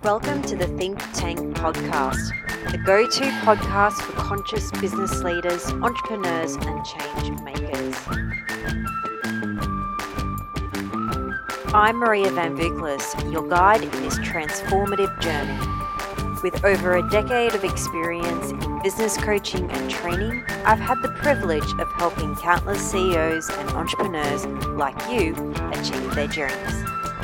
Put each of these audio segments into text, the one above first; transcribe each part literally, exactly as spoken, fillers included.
Welcome to the Think Tank podcast, the go-to podcast for conscious business leaders, entrepreneurs, and change makers. I'm Maria Van Vuklis, your guide in this transformative journey. With over a decade of experience in business coaching and training, I've had the privilege of helping countless C E Os and entrepreneurs like you achieve their journeys.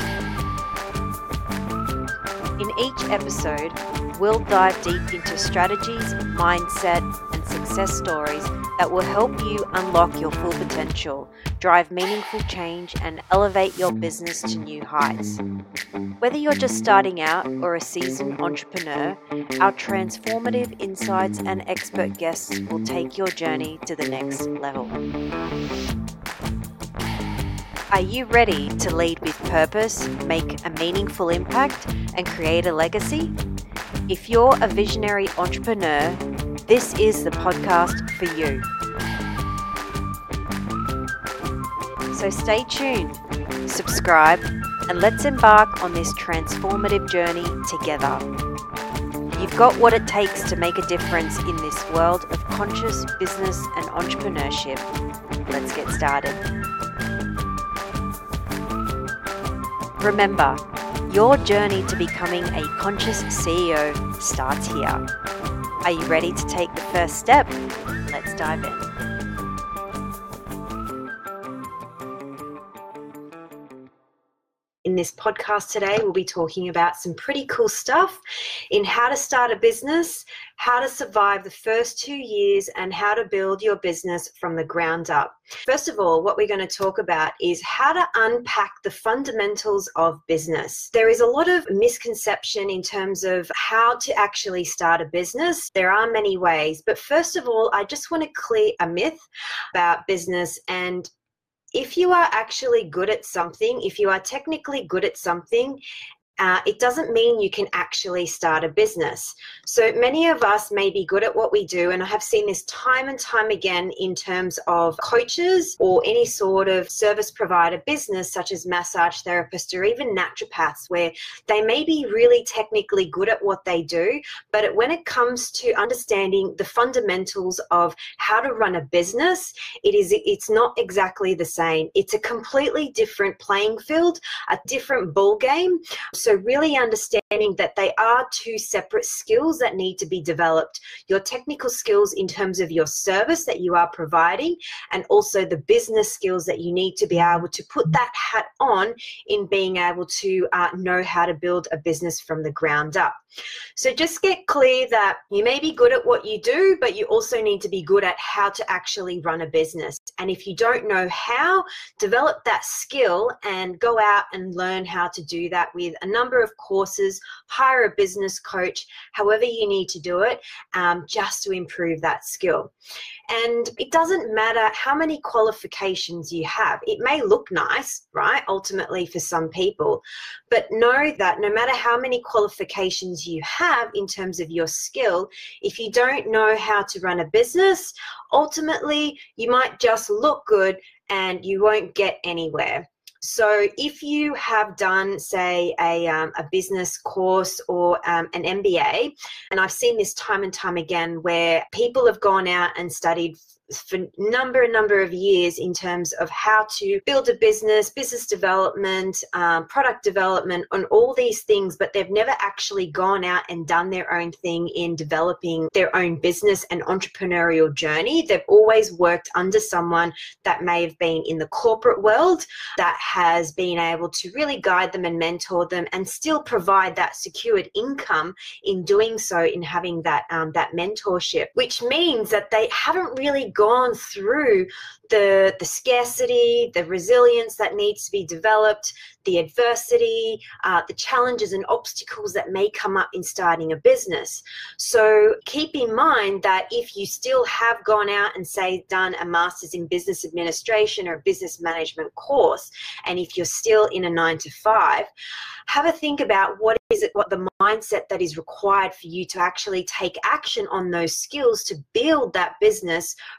In each episode, we'll dive deep into strategies, mindset, and success stories that will help you unlock your full potential, drive meaningful change, and elevate your business to new heights. Whether you're just starting out or a seasoned entrepreneur, our transformative insights and expert guests will take your journey to the next level. Are you ready to lead with purpose, make a meaningful impact, and create a legacy? If you're a visionary entrepreneur, this is the podcast for you. So stay tuned, subscribe, and let's embark on this transformative journey together. You've got what it takes to make a difference in this world of conscious business and entrepreneurship. Let's get started. Remember, your journey to becoming a conscious C E O starts here. Are you ready to take the first step? Let's dive in. In this podcast today, we'll be talking about some pretty cool stuff in how to start a business, how to survive the first two years, and how to build your business from the ground up. First of all, what we're going to talk about is how to unpack the fundamentals of business. There is a lot of misconception in terms of how to actually start a business. There are many ways, but first of all, I just want to clear a myth about business. And if you are actually good at something, if you are technically good at something, Uh, it doesn't mean you can actually start a business. So many of us may be good at what we do, and I have seen this time and time again in terms of coaches or any sort of service provider business such as massage therapists or even naturopaths, where they may be really technically good at what they do, but when it comes to understanding the fundamentals of how to run a business, it is it's not exactly the same. It's a completely different playing field, a different ball game. So really understanding that they are two separate skills that need to be developed. Your technical skills in terms of your service that you are providing, and also the business skills that you need to be able to put that hat on in being able to uh, know how to build a business from the ground up. So just get clear that you may be good at what you do, but you also need to be good at how to actually run a business. And if you don't know how, develop that skill and go out and learn how to do that with a number of courses, hire a business coach, however you need to do it, um, just to improve that skill. And it doesn't matter how many qualifications you have. It may look nice, right, ultimately for some people, but know that no matter how many qualifications you have in terms of your skill, if you don't know how to run a business, ultimately you might just look good and you won't get anywhere. So if you have done, say, a, um, a business course or um, an M B A, and I've seen this time and time again where people have gone out and studied for a number and number of years in terms of how to build a business, business development, um, product development, on all these things, but they've never actually gone out and done their own thing in developing their own business and entrepreneurial journey. They've always worked under someone that may have been in the corporate world that has been able to really guide them and mentor them and still provide that secured income in doing so, in having that, um, that mentorship, which means that they haven't really gone through the the scarcity, the resilience that needs to be developed, the adversity, uh, the challenges and obstacles that may come up in starting a business. So keep in mind that if you still have gone out and, say, done a master's in business administration or a business management course, and if you're still in a nine to five, have a think about what is it, what the mindset that is required for you to actually take action on those skills to build that business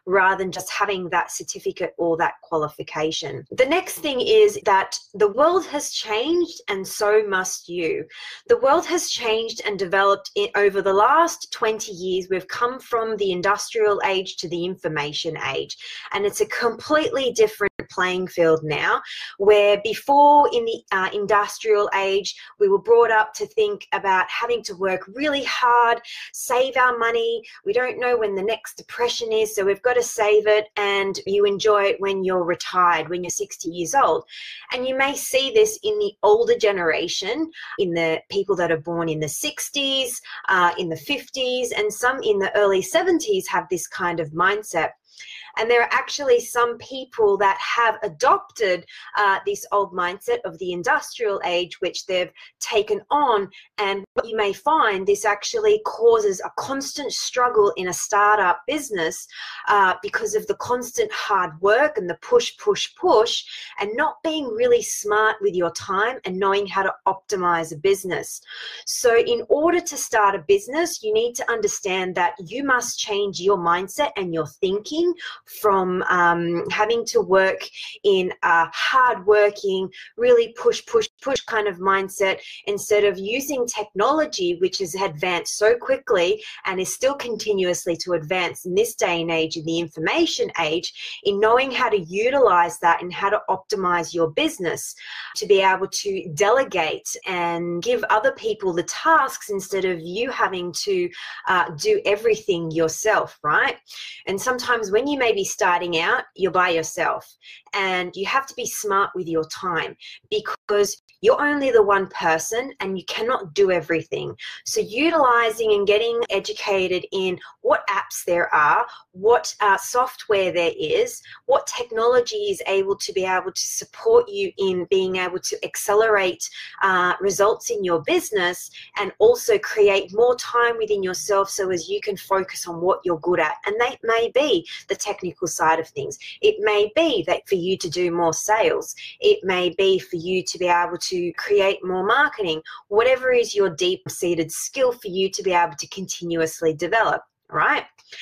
rather than just having that certificate or that qualification. The next thing is that the world has changed, and so must you. The world has changed and developed in, over the last twenty years. We've come from the industrial age to the information age, and it's a completely different playing field now, where before in the uh, industrial age, we were brought up to think about having to work really hard, save our money. We don't know when the next depression is, so we've got to save it, and you enjoy it when you're retired, when you're sixty years old. And you may see this in the older generation, in the people that are born in the sixties, uh, in the fifties, and some in the early seventies have this kind of mindset. And there are actually some people that have adopted uh, this old mindset of the industrial age, which they've taken on. And what you may find, this actually causes a constant struggle in a startup business uh, because of the constant hard work and the push, push, push, and not being really smart with your time and knowing how to optimize a business. So in order to start a business, you need to understand that you must change your mindset and your thinking from um, having to work in a hard-working, really push, push, push kind of mindset, instead of using technology, which has advanced so quickly and is still continuously to advance in this day and age, in the information age, in knowing how to utilize that and how to optimize your business to be able to delegate and give other people the tasks instead of you having to uh, do everything yourself, right? And sometimes when you may be starting out, you're by yourself, and you have to be smart with your time, because you're only the one person and you cannot do everything. So utilizing and getting educated in what apps there are, what uh, software there is, what technology is able to be able to support you in being able to accelerate uh, results in your business, and also create more time within yourself so as you can focus on what you're good at. And that may be the technical side of things. It may be that for you to do more sales. It may be for you to be able to create more marketing. Whatever is your deep-seated skill for you to be able to continuously develop, right?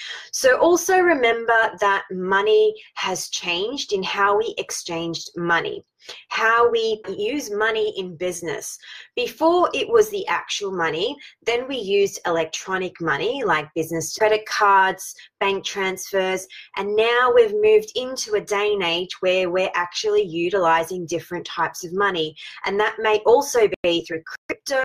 So also remember that money has changed in how we exchanged money, how we use money in business. Before, it was the actual money. Then we used electronic money like business credit cards, bank transfers, and now we've moved into a day and age where we're actually utilizing different types of money. And that may also be through crypto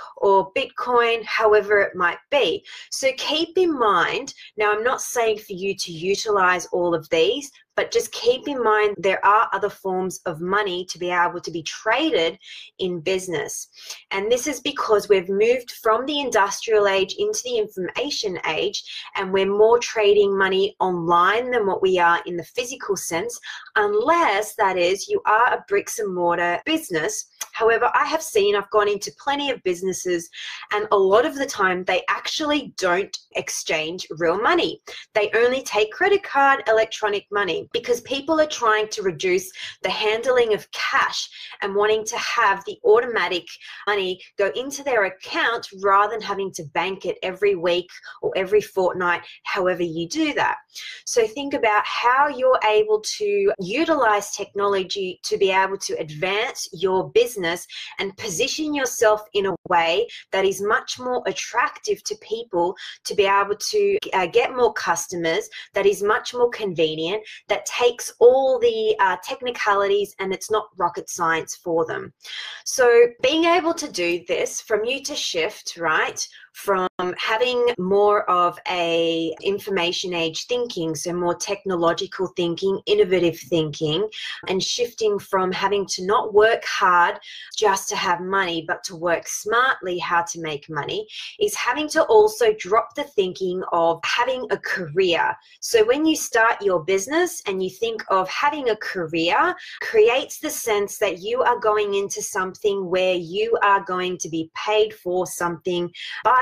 or Bitcoin, however it might be. So keep in mind, now I'm not saying for you to utilize all of these, but just keep in mind there are other forms of money to be able to be traded in business. And this is because we've moved from the industrial age into the information age, and we're more trading money online than what we are in the physical sense, unless, that is, you are a bricks and mortar business. However, I have seen, I've gone into plenty of businesses, and a lot of the time they actually don't exchange real money. They only take credit card, electronic money, because people are trying to reduce the handling of cash and wanting to have the automatic money go into their account rather than having to bank it every week or every fortnight, however you do that. So think about how you're able to utilize technology to be able to advance your business and position yourself in a way that is much more attractive to people, to be able to uh, get more customers, that is much more convenient, that takes all the uh, technicalities, and it's not rocket science for them. So being able to do this, from you to shift, right, from having more of a information age thinking, so more technological thinking, innovative thinking, and shifting from having to not work hard just to have money, but to work smartly how to make money, is having to also drop the thinking of having a career. So when you start your business and you think of having a career, creates the sense that you are going into something where you are going to be paid for something by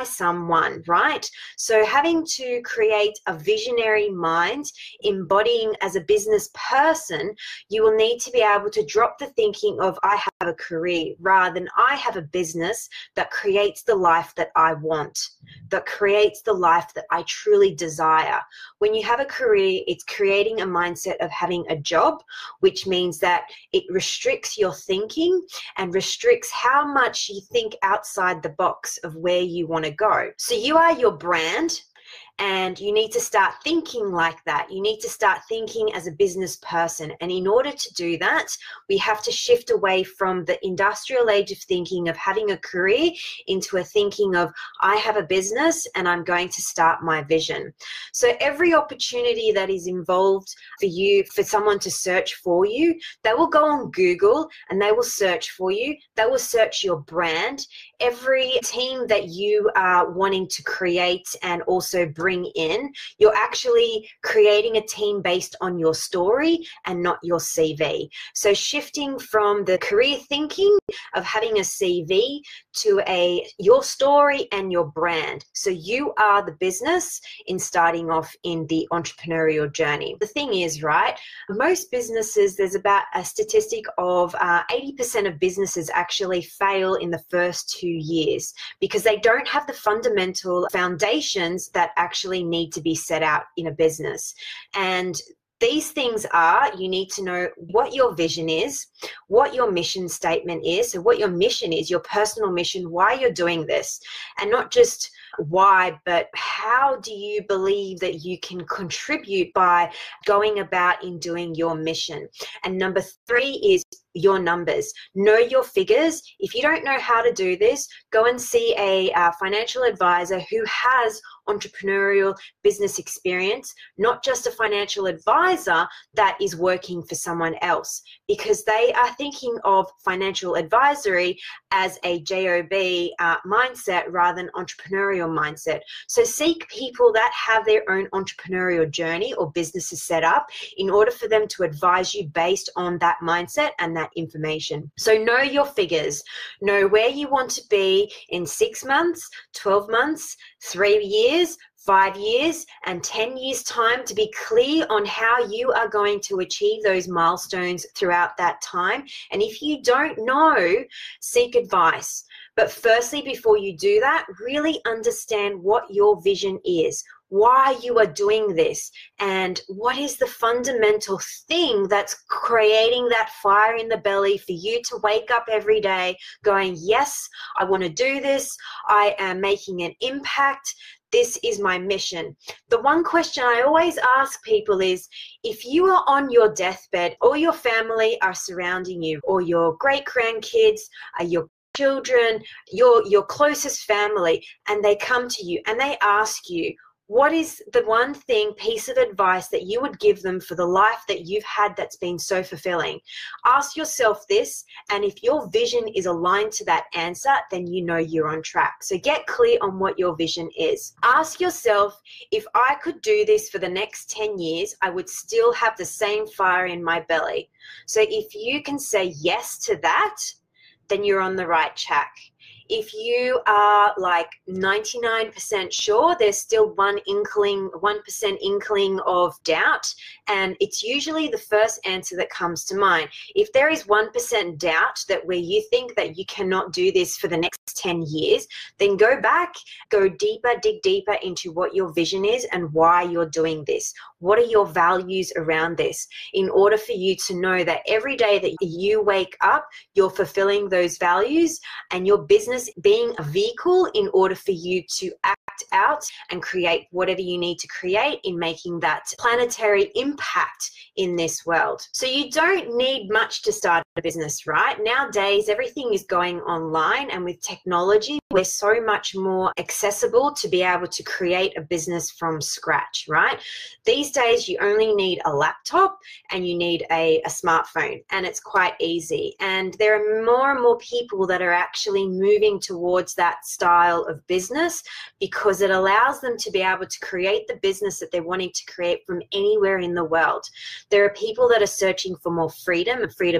someone, right? So having to create a visionary mind, embodying as a business person, you will need to be able to drop the thinking of I have a career rather than I have a business that creates the life that I want, that creates the life that I truly desire. When you have a career, it's creating a mindset of having a job, which means that it restricts your thinking and restricts how much you think outside the box of where you want to go. So you are your brand. And you need to start thinking like that. You need to start thinking as a business person. And in order to do that, we have to shift away from the industrial age of thinking of having a career into a thinking of, I have a business and I'm going to start my vision. So every opportunity that is involved for you, for someone to search for you, they will go on Google and they will search for you. They will search your brand. Every team that you are wanting to create and also bring in, you're actually creating a team based on your story and not your C V. So shifting from the career thinking of having a C V to a your story and your brand. So you are the business in starting off in the entrepreneurial journey. The thing is, right, most businesses, there's about a statistic of uh, eighty percent of businesses actually fail in the first two years because they don't have the fundamental foundations that actually need to be set out in a business. And these things are, you need to know what your vision is, what your mission statement is, so what your mission is, your personal mission, why you're doing this, and not just why, but how do you believe that you can contribute by going about in doing your mission. And number three is your numbers. Know your figures. If you don't know how to do this, go and see a uh, financial advisor who has entrepreneurial business experience, not just a financial advisor that is working for someone else, because they are thinking of financial advisory as a job uh, mindset rather than entrepreneurial mindset. So seek people that have their own entrepreneurial journey or businesses set up in order for them to advise you based on that mindset and that information. So know your figures, know where you want to be in six months, twelve months, three years, five years, and ten years time, to be clear on how you are going to achieve those milestones throughout that time. And if you don't know, seek advice. But firstly, before you do that, really understand what your vision is, why you are doing this, and what is the fundamental thing that's creating that fire in the belly for you to wake up every day going, yes, I want to do this. I am making an impact. This is my mission. The one question I always ask people is, if you are on your deathbed, all your family are surrounding you, or your great grandkids, uh, your children, your, your closest family, and they come to you and they ask you, what is the one thing, piece of advice that you would give them for the life that you've had that's been so fulfilling? Ask yourself this, and if your vision is aligned to that answer, then you know you're on track. So get clear on what your vision is. Ask yourself, if I could do this for the next ten years, I would still have the same fire in my belly. So if you can say yes to that, then you're on the right track. If you are like ninety-nine percent sure, there's still one inkling, one percent inkling of doubt, and it's usually the first answer that comes to mind. If there is one percent doubt that where you think that you cannot do this for the next ten years, then go back, go deeper, dig deeper into what your vision is and why you're doing this. What are your values around this? In order for you to know that every day that you wake up, you're fulfilling those values, and your business being a vehicle in order for you to act out and create whatever you need to create in making that planetary impact in this world. So you don't need much to start a business, right? Nowadays, everything is going online, and with technology, we're so much more accessible to be able to create a business from scratch, right? These days, you only need a laptop and you need a, a smartphone, and it's quite easy. And there are more and more people that are actually moving towards that style of business because it allows them to be able to create the business that they're wanting to create from anywhere in the world. There are people that are searching for more freedom and freedom of choice.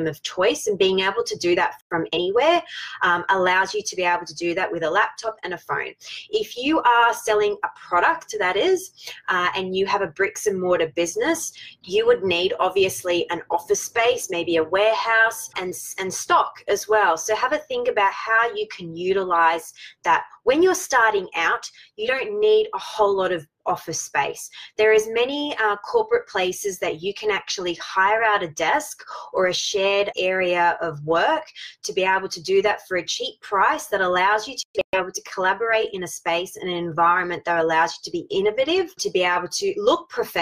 choice, and being able to do that from anywhere um, allows you to be able to do that with a laptop and a phone. If you are selling a product, that is, uh, and you have a bricks and mortar business, you would need obviously an office space, maybe a warehouse, and, and stock as well. So have a think about how you can utilize that. When you're starting out, you don't need a whole lot of office space. There is many uh, corporate places that you can actually hire out a desk or a shared area of work to be able to do that for a cheap price that allows you to be able to collaborate in a space and an environment that allows you to be innovative, to be able to look professional,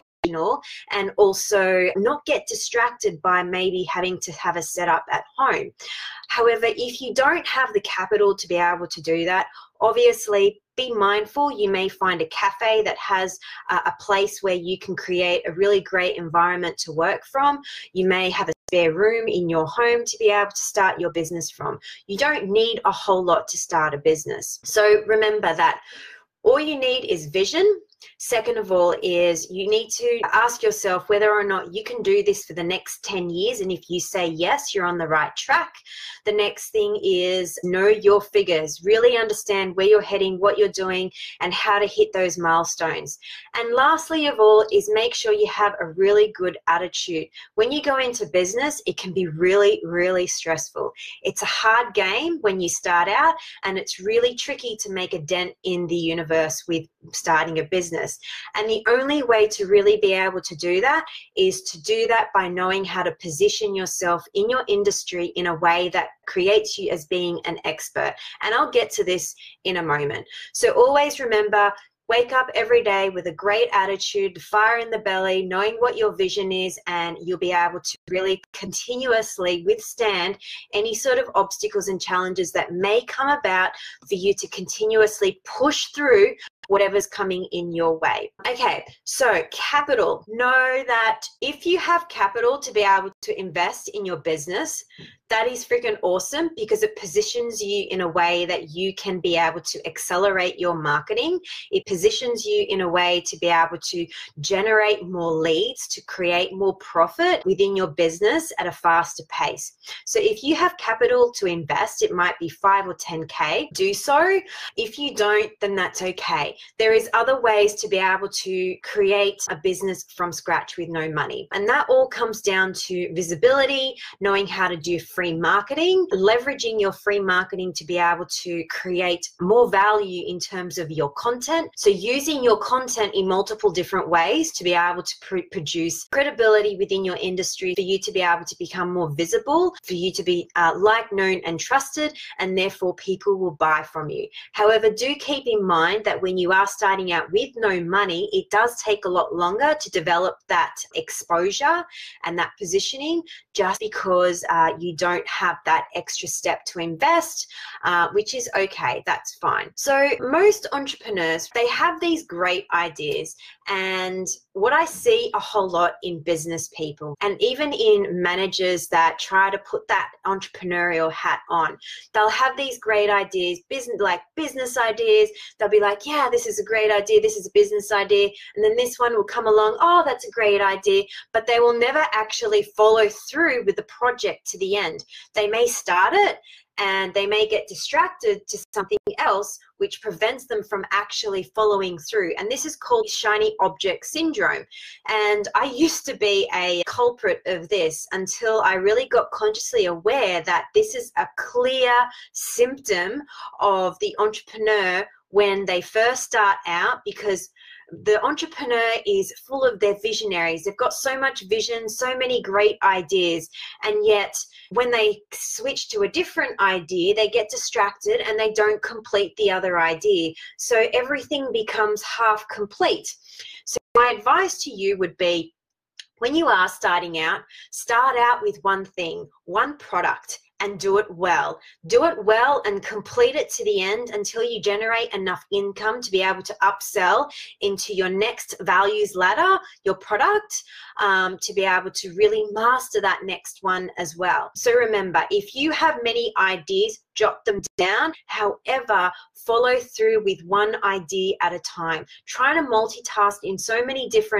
and also not get distracted by maybe having to have a setup at home. However, if you don't have the capital to be able to do that, obviously be mindful. You may find a cafe that has uh, a place where you can create a really great environment to work from. You may have a spare room in your home to be able to start your business from. You don't need a whole lot to start a business. So remember that all you need is vision. Second of all is you need to ask yourself whether or not you can do this for the next ten years. And if you say yes, you're on the right track. The next thing is know your figures, really understand where you're heading, what you're doing, and how to hit those milestones. And lastly of all is make sure you have a really good attitude. When you go into business, it can be really, really stressful. It's a hard game when you start out, and it's really tricky to make a dent in the universe with starting a business. And the only way to really be able to do that is to do that by knowing how to position yourself in your industry in a way that creates you as being an expert. And I'll get to this in a moment. So always remember, wake up every day with a great attitude, fire in the belly, knowing what your vision is, and you'll be able to really continuously withstand any sort of obstacles and challenges that may come about for you to continuously push through whatever's coming in your way. Okay, so capital. Know that if you have capital to be able to invest in your business, that is freaking awesome, because it positions you in a way that you can be able to accelerate your marketing. It positions you in a way to be able to generate more leads, to create more profit within your business at a faster pace. So if you have capital to invest, it might be five or ten K, do so. If you don't, then that's okay. There is other ways to be able to create a business from scratch with no money. And that all comes down to visibility, knowing how to do free marketing, leveraging your free marketing to be able to create more value in terms of your content. So using your content in multiple different ways to be able to pr- produce credibility within your industry, for you to be able to become more visible, for you to be uh, liked, known, and trusted, and therefore people will buy from you. However, do keep in mind that when you are starting out with no money, it does take a lot longer to develop that exposure and that positioning, just because uh, you don't have that extra step to invest, uh, which is okay, that's fine. So most entrepreneurs, they have these great ideas, and what I see a whole lot in business people, and even in managers that try to put that entrepreneurial hat on, they'll have these great ideas, business like business ideas. They'll be like, yeah, this is a great idea, this is a business idea, and then this one will come along, oh, that's a great idea, but they will never actually follow through with the project to the end. They may start it, and they may get distracted to something else, which prevents them from actually following through. And this is called shiny object syndrome. And I used to be a culprit of this until I really got consciously aware that this is a clear symptom of the entrepreneur when they first start out, because the entrepreneur is full of their visionaries. They've got so much vision, so many great ideas, and yet when they switch to a different idea, they get distracted and they don't complete the other idea. So everything becomes half complete. So my advice to you would be, when you are starting out, start out with one thing, one product, and do it well. Do it well and complete it to the end until you generate enough income to be able to upsell into your next values ladder, your product, um, to be able to really master that next one as well. So remember, if you have many ideas, jot them down. However, follow through with one idea at a time. Trying to multitask in so many different ideas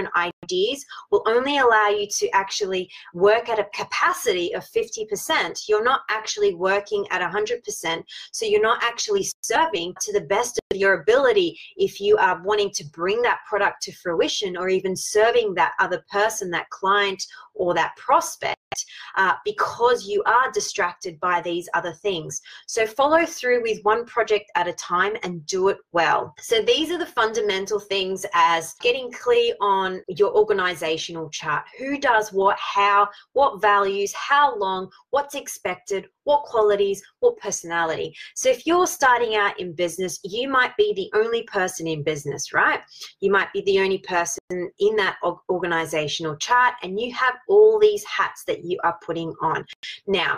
ideas will only allow you to actually work at a capacity of fifty percent. You're not actually working at one hundred percent. So you're not actually serving to the best of your ability if you are wanting to bring that product to fruition, or even serving that other person, that client, or that prospect, uh, because you are distracted by these other things. So follow through with one project at a time and do it well. So these are the fundamental things, as getting clear on your organizational chart. Who does what, how, what values, how long, what's expected, what qualities, what personality. So if you're starting out in business, you might be the only person in business, right? You might be the only person in that organizational chart, and you have all these hats that you are putting on. Now,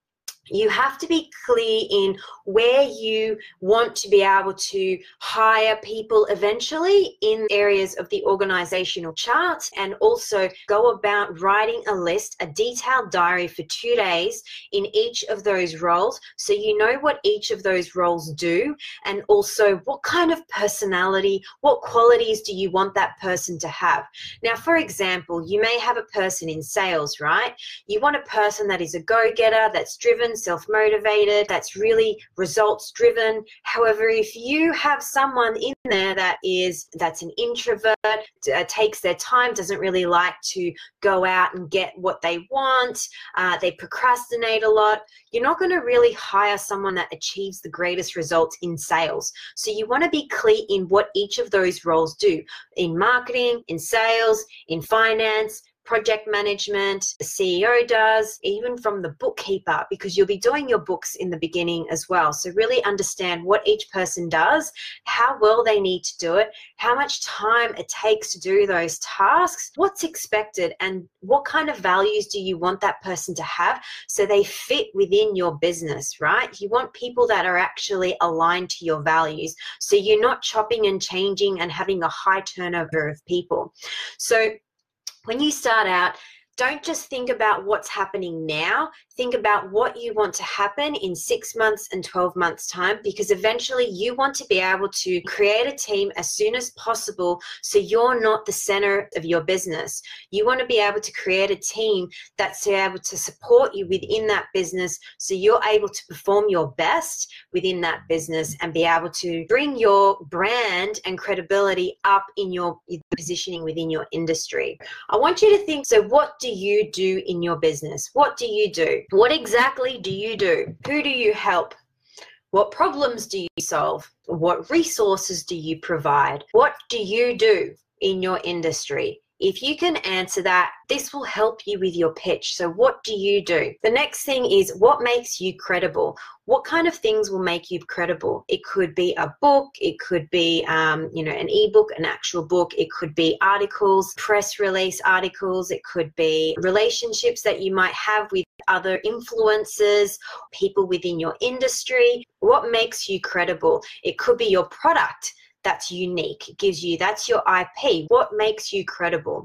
you have to be clear in where you want to be able to hire people eventually in areas of the organizational chart, and also go about writing a list, a detailed diary for two days in each of those roles, so you know what each of those roles do, and also what kind of personality, what qualities do you want that person to have. Now, for example, you may have a person in sales, right? You want a person that is a go-getter, that's driven, self-motivated, that's really results driven. However, if you have someone in there that is that's an introvert, uh, takes their time, doesn't really like to go out and get what they want, uh, they procrastinate a lot, you're not going to really hire someone that achieves the greatest results in sales. So you want to be clear in what each of those roles do in marketing, in sales, in finance, project management, the C E O does, even from the bookkeeper, because you'll be doing your books in the beginning as well. So really understand what each person does, how well they need to do it, how much time it takes to do those tasks, what's expected, and what kind of values do you want that person to have so they fit within your business, right? You want people that are actually aligned to your values, so you're not chopping and changing and having a high turnover of people. So when you start out, don't just think about what's happening now. Think about what you want to happen in six months and twelve months time, because eventually you want to be able to create a team as soon as possible, so you're not the center of your business. You want to be able to create a team that's able to support you within that business, so you're able to perform your best within that business and be able to bring your brand and credibility up in your positioning within your industry. I want you to think, so what do you do in your business? What do you do? What exactly do you do? Who do you help? What problems do you solve? What resources do you provide? What do you do in your industry? If you can answer that, this will help you with your pitch. So what do you do? The next thing is, what makes you credible? What kind of things will make you credible? It could be a book, it could be um, you know, an ebook, an actual book, it could be articles, press release articles, it could be relationships that you might have with other influencers, people within your industry. What makes you credible? It could be your product that's unique, it gives you, that's your I P. What makes you credible?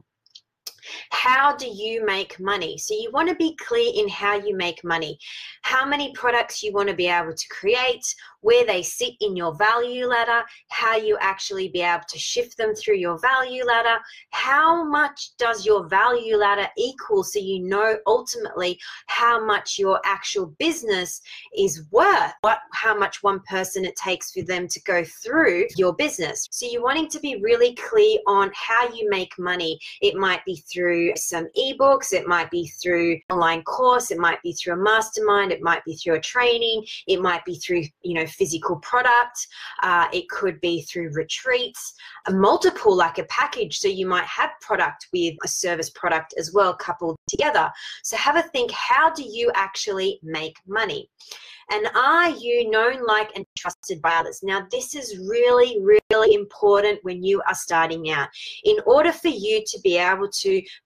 How do you make money? So you want to be clear in how you make money, how many products you want to be able to create, where they sit in your value ladder, how you actually be able to shift them through your value ladder, how much does your value ladder equal, so you know ultimately how much your actual business is worth, what, how much one person it takes for them to go through your business. So you're wanting to be really clear on how you make money. It might be through some ebooks, it might be through an online course, it might be through a mastermind, it might be through a training, it might be through, you know, physical product, uh, it could be through retreats, a multiple, like a package. So you might have product with a service product as well, coupled together. So have a think, how do you actually make money? And are you known, liked, and trusted by others? Now, this is really, really important when you are starting out. In order for you to be able to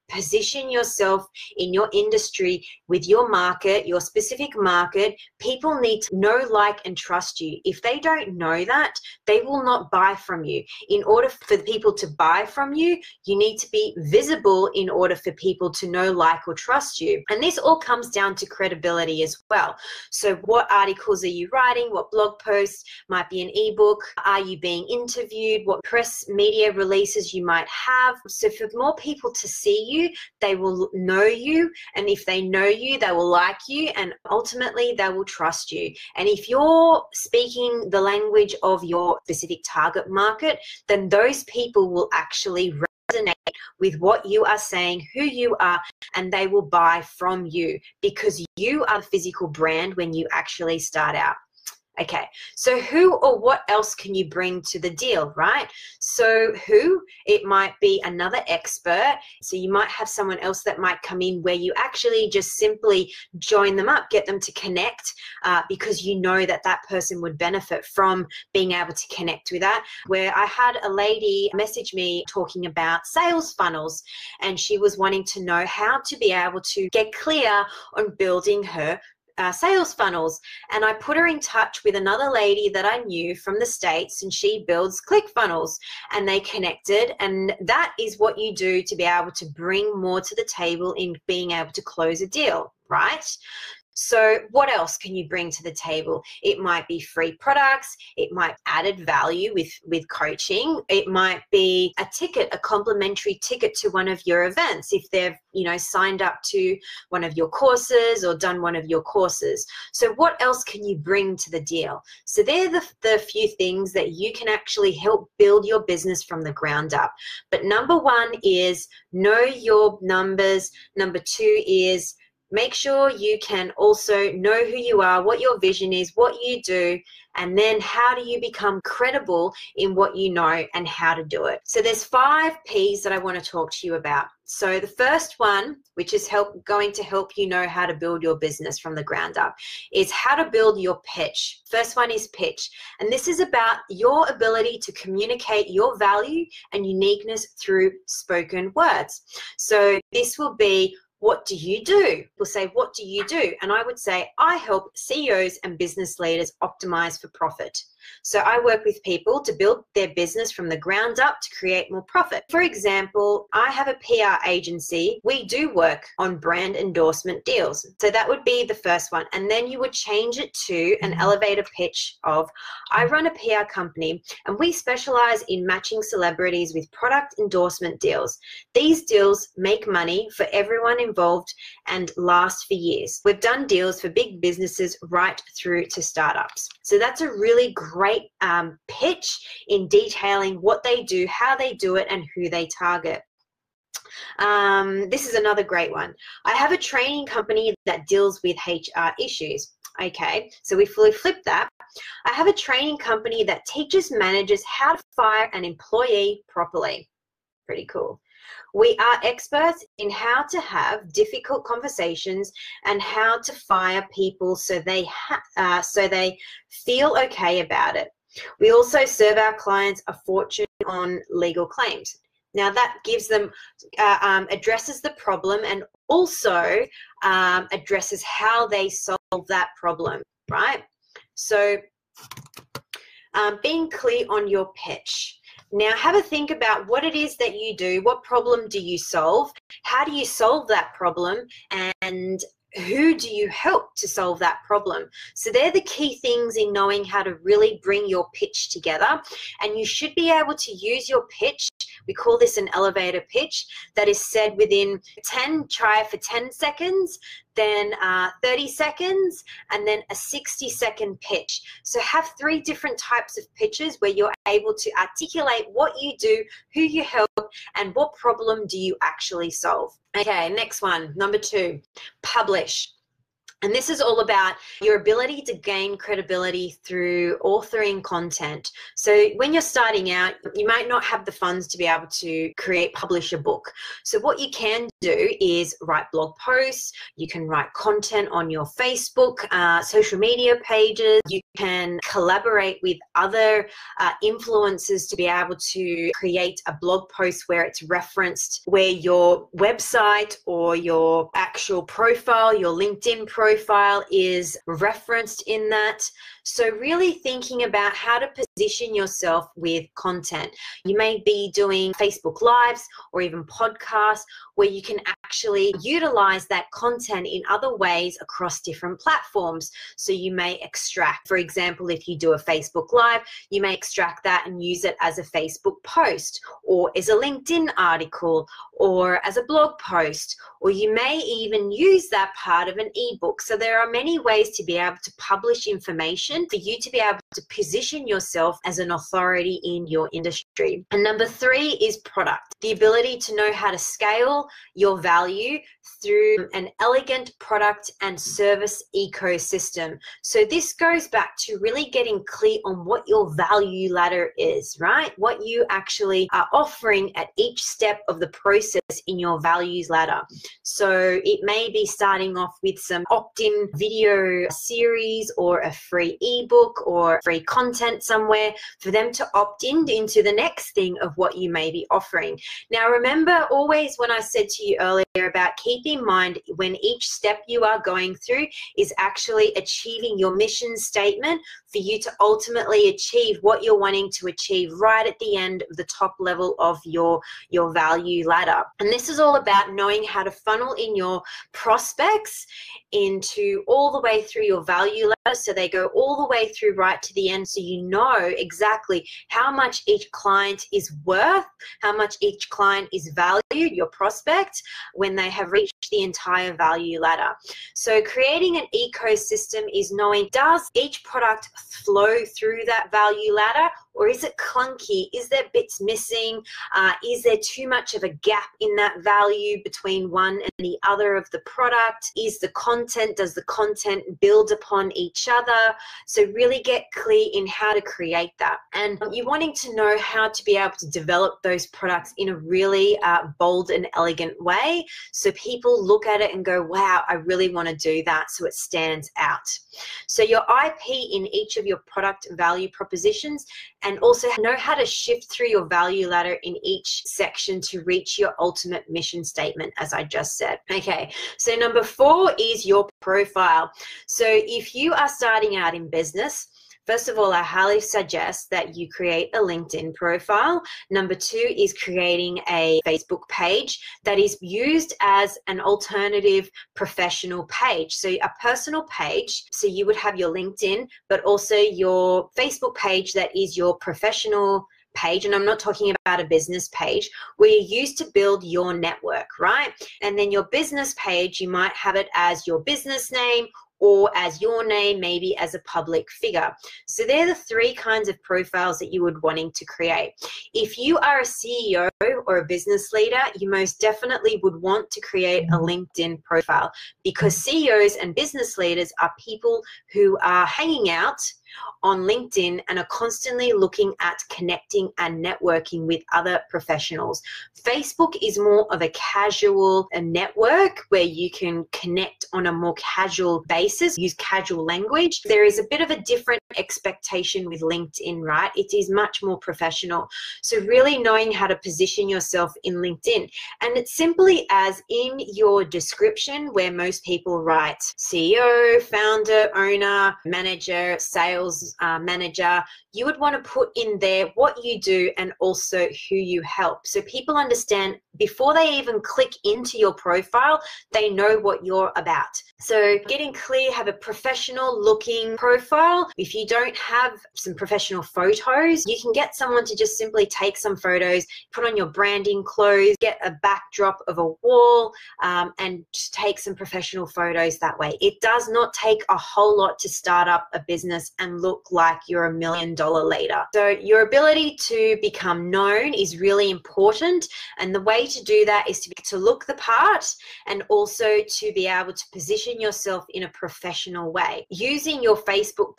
position yourself in your industry with your market, your specific market. People need to know, like, and trust you. If they don't know that, they will not buy from you. In order for people to buy from you, you need to be visible in order for people to know, like, or trust you. And this all comes down to credibility as well. So what articles are you writing? What blog posts? Might be an ebook. Are you being interviewed? What press media releases you might have? So for more people to see you, they will know you. And if they know you, they will like you. And ultimately, they will trust you. And if you're speaking the language of your specific target market, then those people will actually resonate with what you are saying, who you are, and they will buy from you because you are the physical brand when you actually start out. Okay, so who or what else can you bring to the deal, right? So who, it might be another expert. So you might have someone else that might come in where you actually just simply join them up, get them to connect uh, because you know that that person would benefit from being able to connect with that. Where I had a lady message me talking about sales funnels, and she was wanting to know how to be able to get clear on building her Uh, sales funnels. And I put her in touch with another lady that I knew from the States, and she builds ClickFunnels, and they connected. And that is what you do to be able to bring more to the table in being able to close a deal, right? So what else can you bring to the table? It might be free products. It might added value with, with coaching. It might be a ticket, a complimentary ticket to one of your events if they've, you know, signed up to one of your courses or done one of your courses. So what else can you bring to the deal? So they're the, the few things that you can actually help build your business from the ground up. But number one is know your numbers. Number two is make sure you can also know who you are, what your vision is, what you do, and then how do you become credible in what you know and how to do it. So there's five P's that I want to talk to you about. So the first one, which is help, going to help you know how to build your business from the ground up, is how to build your pitch. First one is pitch. And this is about your ability to communicate your value and uniqueness through spoken words. So this will be, what do you do? We'll say, what do you do? And I would say, I help C E Os and business leaders optimize for profit. So I work with people to build their business from the ground up to create more profit. For example, I have a P R agency. We do work on brand endorsement deals. So that would be the first one. And then you would change it to an elevator pitch of, I run a P R company and we specialize in matching celebrities with product endorsement deals. These deals make money for everyone involved and last for years. We've done deals for big businesses right through to startups. So that's a really great um, pitch in detailing what they do, how they do it, and who they target. Um, this is another great one. I have a training company that deals with H R issues. Okay, so we fully flip that. I have a training company that teaches managers how to fire an employee properly. Pretty cool. We are experts in how to have difficult conversations and how to fire people so they ha uh, so they feel okay about it. We also serve our clients a fortune on legal claims. Now that gives them, uh, um, addresses the problem and also um, addresses how they solve that problem, right? So um, being clear on your pitch. Now have a think about what it is that you do, what problem do you solve, how do you solve that problem, and who do you help to solve that problem? So they're the key things in knowing how to really bring your pitch together. And you should be able to use your pitch, we call this an elevator pitch, that is said within ten, try for ten seconds, then uh, thirty seconds, and then a sixty second pitch. So have three different types of pitches where you're able to articulate what you do, who you help, and what problem do you actually solve. Okay, next one, number two, publish. And this is all about your ability to gain credibility through authoring content. So when you're starting out, you might not have the funds to be able to create, publish a book. So what you can do is write blog posts, you can write content on your Facebook, uh, social media pages, you can collaborate with other uh, influencers to be able to create a blog post where it's referenced, where your website or your actual profile, your LinkedIn profile is referenced in that. So really thinking about how to position yourself with content. You may be doing Facebook Lives or even podcasts where you can actually utilize that content in other ways across different platforms. So you may extract, for example, if you do a Facebook Live, you may extract that and use it as a Facebook post or as a LinkedIn article or as a blog post, or you may even use that part of an ebook. So there are many ways to be able to publish information for you to be able to position yourself as an authority in your industry. And number three is product, the ability to know how to scale your value through an elegant product and service ecosystem. So this goes back to really getting clear on what your value ladder is, right? What you actually are offering at each step of the process in your values ladder. So it may be starting off with some opt-in video series or a free ebook or free content somewhere for them to opt in into the next thing of what you may be offering. Now, remember always when I said to you earlier about keep in mind when each step you are going through is actually achieving your mission statement for you to ultimately achieve what you're wanting to achieve right at the end of the top level of your, your value ladder. And this is all about knowing how to funnel in your prospects into all the way through your value ladder so they go all the way through right to the end, so you know exactly how much each client is worth, how much each client is valued, your prospect, when they have reached the entire value ladder. So creating an ecosystem is knowing, does each product flow through that value ladder, or is it clunky? Is there bits missing? Uh, is there too much of a gap in that value between one and the other of the product? Is the content, does the content build upon each other? So really get clear in how to create that. And you're wanting to know how to be able to develop those products in a really uh, bold and elegant way. So people look at it and go, wow, I really want to do that. So it stands out. So your I P in each of your product value propositions, and also know how to shift through your value ladder in each section to reach your ultimate mission statement, as I just said. Okay, so number four is your profile. So if you are starting out in business, first of all, I highly suggest that you create a LinkedIn profile. Number two is creating a Facebook page that is used as an alternative professional page. So a personal page, so you would have your LinkedIn, but also your Facebook page that is your professional page, and I'm not talking about a business page, where you use to build your network, right? And then your business page, you might have it as your business name or as your name, maybe as a public figure. So they're the three kinds of profiles that you would wanting to create. If you are a C E O or a business leader, you most definitely would want to create a LinkedIn profile, because C E Os and business leaders are people who are hanging out on LinkedIn and are constantly looking at connecting and networking with other professionals. Facebook is more of a casual a network where you can connect on a more casual basis, use casual language. There is a bit of a different expectation with LinkedIn, right? It is much more professional. So really knowing how to position yourself in LinkedIn. And it's simply as in your description where most people write C E O, founder, owner, manager, sales uh, manager, you would want to put in there what you do and also who you help. So people understand before they even click into your profile, they know what you're about. So getting clear, have a professional looking profile. If you don't have some professional photos, you can get someone to just simply take some photos, put on your branding clothes, get a backdrop of a wall, um, and just take some professional photos that way. It does not take a whole lot to start up a business and look like you're a million dollar leader. So your ability to become known is really important. And the way to do that is to, be, to look the part and also to be able to position yourself in a professional way. Using your Facebook page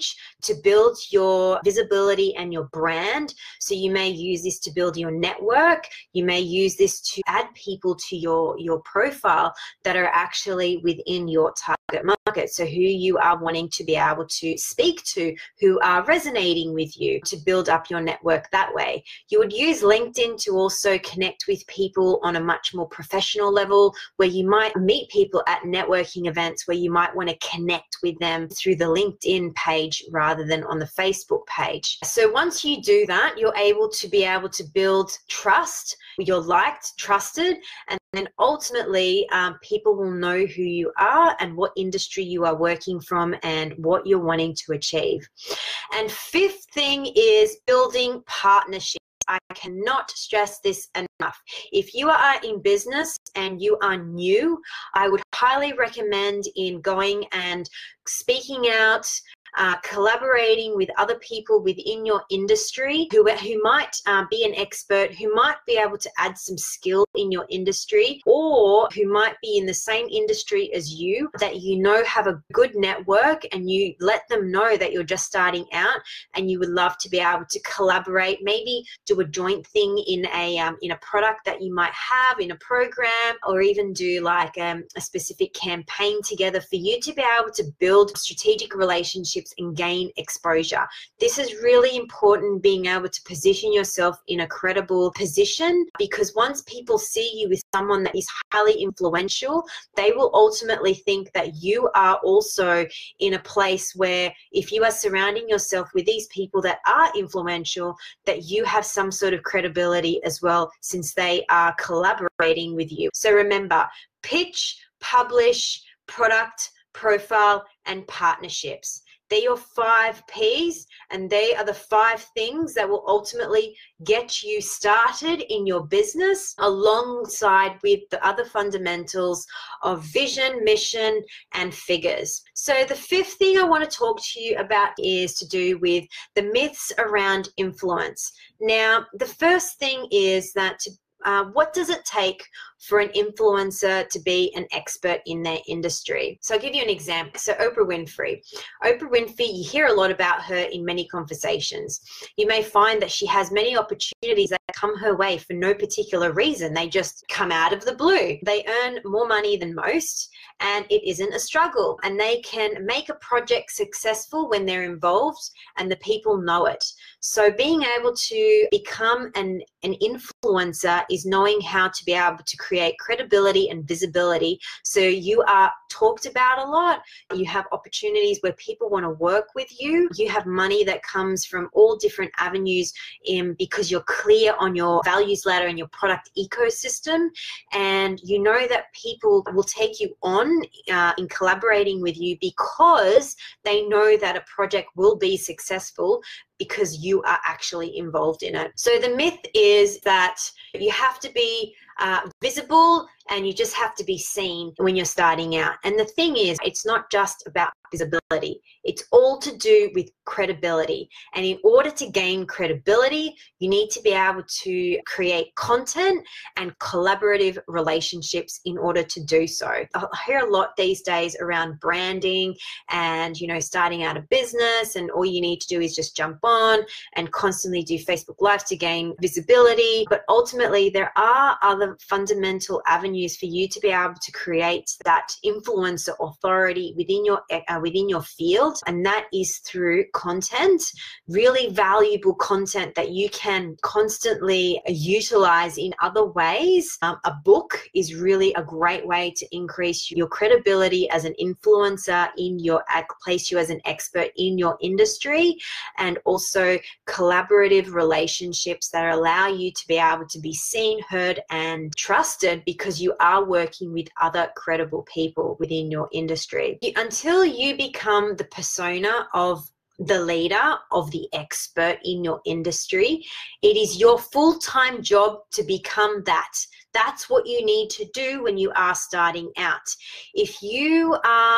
page to build your visibility and your brand. So you may use this to build your network. You may use this to add people to your, your profile that are actually within your target market. So who you are wanting to be able to speak to, who are resonating with you, to build up your network that way. You would use LinkedIn to also connect with people on a much more professional level, where you might meet people at networking events where you might want to connect with them through the LinkedIn page rather than on the Facebook page. So once you do that, you're able to be able to build trust. You're liked, trusted, and then ultimately um, people will know who you are and what industry you are working from and what you're wanting to achieve. And fifth thing is building partnerships. I cannot stress this enough. If you are in business and you are new, I would highly recommend in going and speaking out, Uh, collaborating with other people within your industry who, who might uh, be an expert, who might be able to add some skill in your industry, or who might be in the same industry as you, that you know have a good network, and you let them know that you're just starting out and you would love to be able to collaborate, maybe do a joint thing in a, um, in a product that you might have, in a program, or even do like um, a specific campaign together for you to be able to build strategic relationships and gain exposure. This is really important, being able to position yourself in a credible position, because once people see you with someone that is highly influential, they will ultimately think that you are also in a place where, if you are surrounding yourself with these people that are influential, that you have some sort of credibility as well, since they are collaborating with you. So remember, pitch, publish, product, profile, and partnerships. They're your five P's, and they are the five things that will ultimately get you started in your business, alongside with the other fundamentals of vision, mission, and figures. So the fifth thing I want to talk to you about is to do with the myths around influence. Now, the first thing is that to Uh, what does it take for an influencer to be an expert in their industry? So I'll give you an example. So Oprah Winfrey. Oprah Winfrey, you hear a lot about her in many conversations. You may find that she has many opportunities that come her way for no particular reason. They just come out of the blue. They earn more money than most, and it isn't a struggle. And they can make a project successful when they're involved, and the people know it. So being able to become an, an influencer is knowing how to be able to create credibility and visibility. So you are talked about a lot. You have opportunities where people want to work with you. You have money that comes from all different avenues in, because you're clear on your values ladder and your product ecosystem. And you know that people will take you on uh, in collaborating with you, because they know that a project will be successful because you are actually involved in it. So the myth is that you have to be uh, visible, and you just have to be seen when you're starting out. And the thing is, it's not just about visibility. It's all to do with credibility. And in order to gain credibility, you need to be able to create content and collaborative relationships in order to do so. I hear a lot these days around branding and, you know, starting out a business, and all you need to do is just jump on and constantly do Facebook Live to gain visibility. But ultimately, there are other fundamental avenues for you to be able to create that influencer authority within your uh, within your field, and that is through content, really valuable content that you can constantly utilize in other ways. Um, a book is really a great way to increase your credibility as an influencer in your, place you as an expert in your industry, and also collaborative relationships that allow you to be able to be seen, heard, and trusted, because you are working with other credible people within your industry. Until you become the persona of the leader, of the expert in your industry, it is your full-time job to become that. That's what you need to do when you are starting out. If you are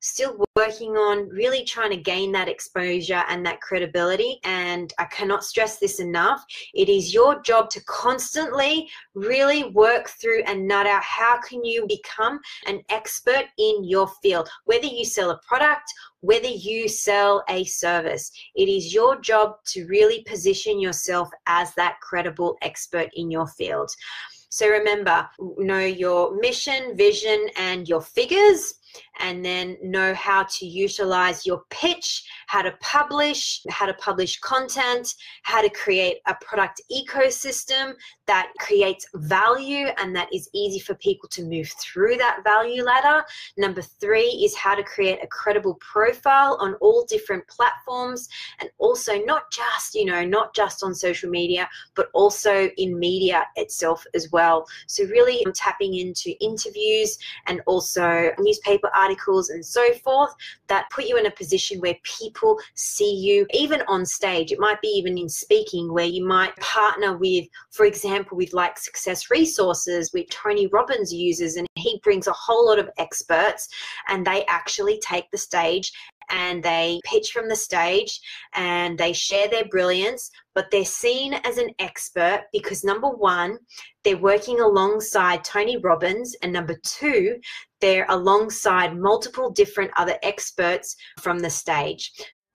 still working on really trying to gain that exposure and that credibility. And I cannot stress this enough. It is your job to constantly really work through and nut out how can you become an expert in your field, whether you sell a product, whether you sell a service. It is your job to really position yourself as that credible expert in your field. So remember, know your mission, vision, and your figures, and then know how to utilize your pitch, how to publish, how to publish content, how to create a product ecosystem that creates value and that is easy for people to move through that value ladder. Number three is how to create a credible profile on all different platforms, and also not just, you know, not just on social media, but also in media itself as well. So really I'm tapping into interviews and also newspaper articles and so forth that put you in a position where people see you, even on stage. It might be even in speaking, where you might partner with, for example, with like Success Resources, which Tony Robbins uses, and he brings a whole lot of experts and they actually take the stage and they pitch from the stage and they share their brilliance, but they're seen as an expert because number one, they're working alongside Tony Robbins, and number two, they're alongside multiple different other experts from the stage.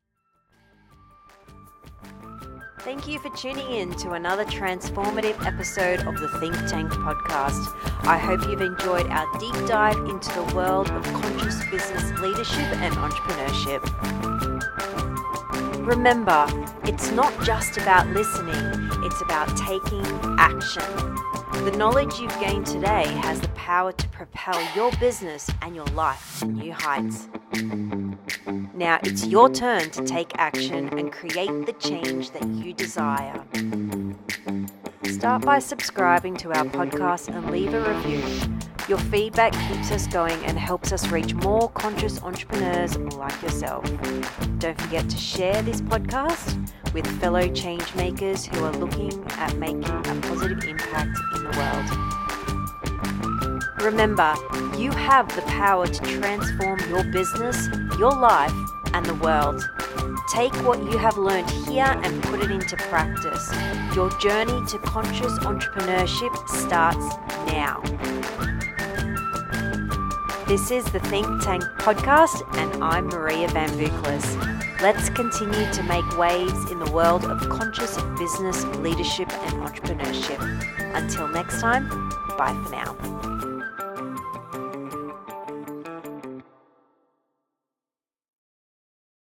Thank you for tuning in to another transformative episode of the Think Tank podcast. I hope you've enjoyed our deep dive into the world of conscious business leadership and entrepreneurship. Remember, it's not just about listening, it's about taking action. The knowledge you've gained today has the power to propel your business and your life to new heights. Now it's your turn to take action and create the change that you desire. Start by subscribing to our podcast and leave a review. Your feedback keeps us going and helps us reach more conscious entrepreneurs like yourself. Don't forget to share this podcast with fellow change makers who are looking at making a positive impact in the world. Remember, you have the power to transform your business, your life, and the world. Take what you have learned here and put it into practice. Your journey to conscious entrepreneurship starts now. This is the Think Tank podcast, and I'm Maria Van Vuklis. Let's continue to make waves in the world of conscious business, leadership, and entrepreneurship. Until next time, bye for now.